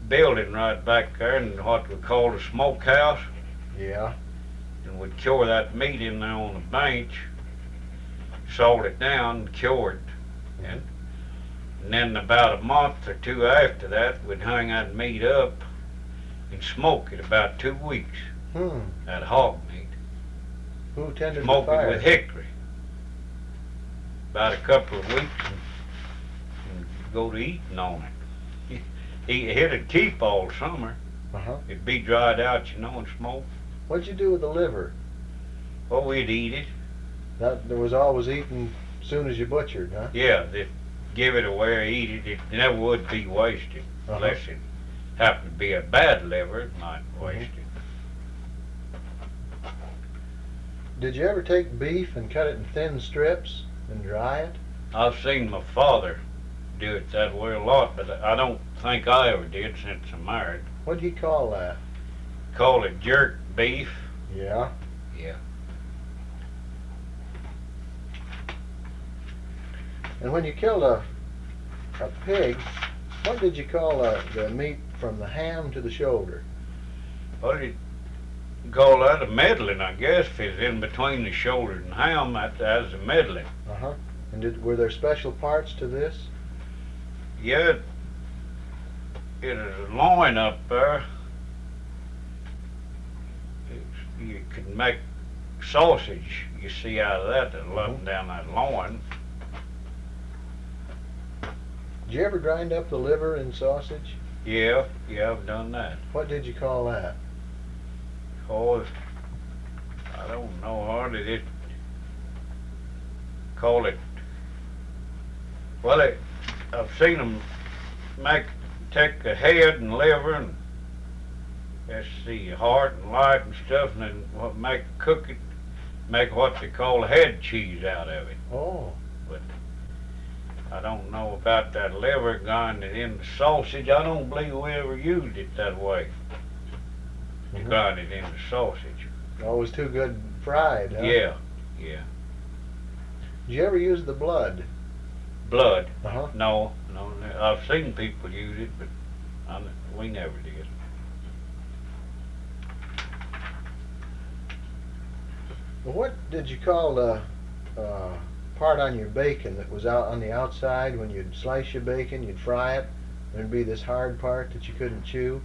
building right back there in what we call the smokehouse, Yeah. and we'd cure that meat in there on the bench, salt it down, and cure it, and then about a month or two after that, we'd hang that meat up and smoke it about 2 weeks. That hog meat. Who tended Smoke the it fire? with hickory. About a couple of weeks and go to eating on it. It'd keep all summer. Uh-huh. It'd be dried out, you know, and smoked. What'd you do with the liver? Well, we'd eat it. That was always eaten as soon as you butchered, huh? Yeah, they'd give it away or eat it. It never would be wasted. Uh-huh. Unless it happened to be a bad liver, it might waste it. Did you ever take beef and cut it in thin strips and dry it? I've seen my father do it that way a lot, but I don't think I ever did since I'm married. What'd he call that? Call it jerk beef. Yeah. Yeah. And when you killed a pig, what did you call the meat from the ham to the shoulder? Well, you call that a medlin, I guess, if it's in between the shoulder and ham, that's a medlin. Uh-huh. And were there special parts to this? Yeah, it is a loin up there. You can make sausage, you see, out of that, up down that loin. Did you ever grind up the liver in sausage? Yeah, I've done that. What did you call that? Oh, I don't know hardly. It call it. Well, I've seen them take the head and liver and let's see, heart and light and stuff, and then cook it, make what they call head cheese out of it. Oh. But I don't know about that liver grinding in the sausage. I don't believe we ever used it that way. To grind it into sausage. Always too good fried, huh? Yeah. Did you ever use the blood? Blood? Uh-huh. No. I've seen people use it, but we never did. Well, what did you call the part on your bacon that was out on the outside when you'd slice your bacon, you'd fry it, there'd be this hard part that you couldn't chew?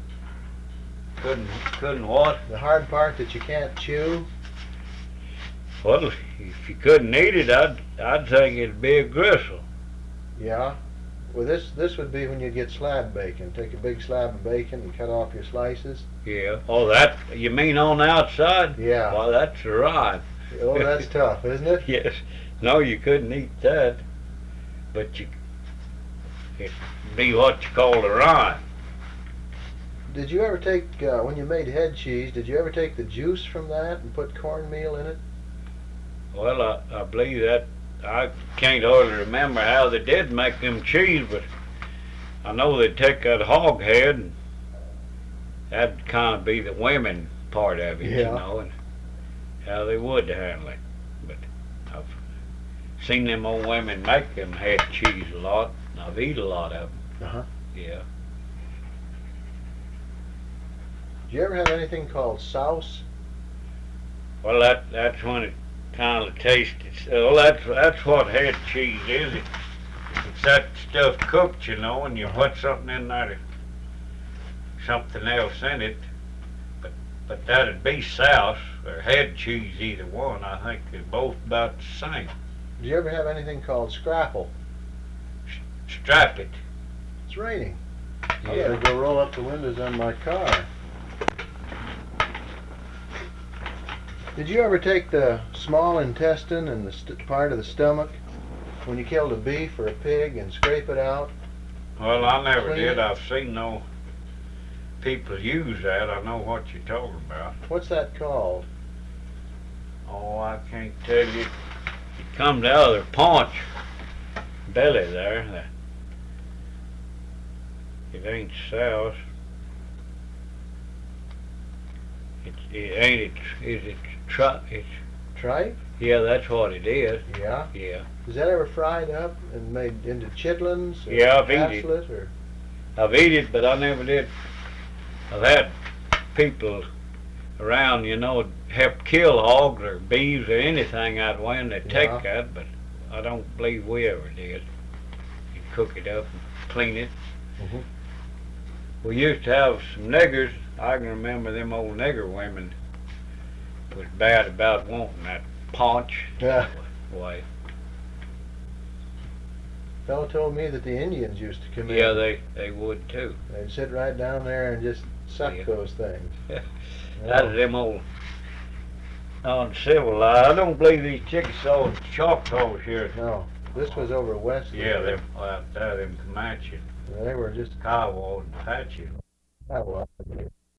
Couldn't what? The hard part that you can't chew? Well, if you couldn't eat it, I'd think it'd be a gristle. Yeah. Well, this would be when you get slab bacon. Take a big slab of bacon and cut off your slices. Yeah. Oh, that you mean on the outside? Yeah. Well, that's right. Oh, that's tough, isn't it? Yes. No, you couldn't eat that, but it'd be what you call a rind. Did you ever take, when you made head cheese, did you ever take the juice from that and put cornmeal in it? Well, I believe that. I can't hardly remember how they did make them cheese, but I know they'd take that hog head, and that'd kind of be the women part of it, you know, and how they would handle it. But I've seen them old women make them head cheese a lot, and I've eaten a lot of them. Uh-huh. Yeah. Did you ever have anything called souse? Well, that's when it kind of tastes. Well, that's what head cheese is. It's that stuff cooked, you know, and you put something in there, something else in it. But that'd be souse or head cheese, either one. I think they're both about the same. Did you ever have anything called scrapple? Strap it. It's raining. Yeah. I better go roll up the windows on my car. Did you ever take the small intestine and the part of the stomach when you killed a beef or a pig and scrape it out? Well, I never Clean did. it? I've seen no people use that. I know what you're talking about. What's that called? Oh, I can't tell you. It comes out of their paunch belly there. It ain't souse. Is it Tripe? Yeah, that's what it is. Yeah. Yeah. Is that ever fried up and made into chitlins? Or Yeah, I've eaten it. haslet or I've eat it, but I never did. I've had people around, help kill hogs or beeves or anything out when they take Yeah. that, but I don't believe we ever did. You cook it up and clean it. Mhm. We used to have some niggers. I can remember them old nigger women was bad about wanting that paunch. Yeah. Way. Fellow told me that the Indians used to come in. Yeah, they would too. They'd sit right down there and just suck Yeah. those things. Out of them old uncivilized. I don't believe these Chickasaw and Choctaws here. No, this was over west. Yeah, them out there, them Comanche, They were just. Kiowa and Apache. Oh, well.